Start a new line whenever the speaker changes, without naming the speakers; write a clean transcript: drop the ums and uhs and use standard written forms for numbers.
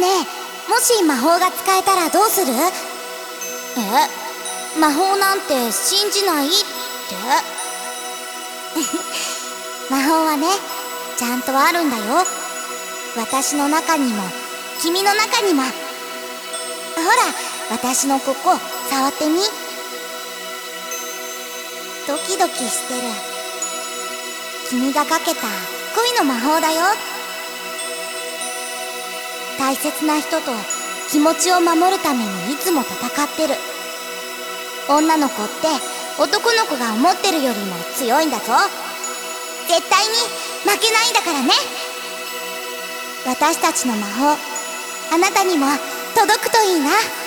ねえ、もし魔法が使えたらどうする？魔法なんて信じないって？魔法はね、ちゃんとあるんだよ。私の中にも君の中にも。ほら、私のここ触ってみ。ドキドキしてる。君がかけた恋の魔法だよ。大切な人と気持ちを守るためにいつも戦ってる。女の子って男の子が思ってるよりも強いんだぞ。絶対に負けないんだからね。私たちの魔法、あなたにも届くといいな。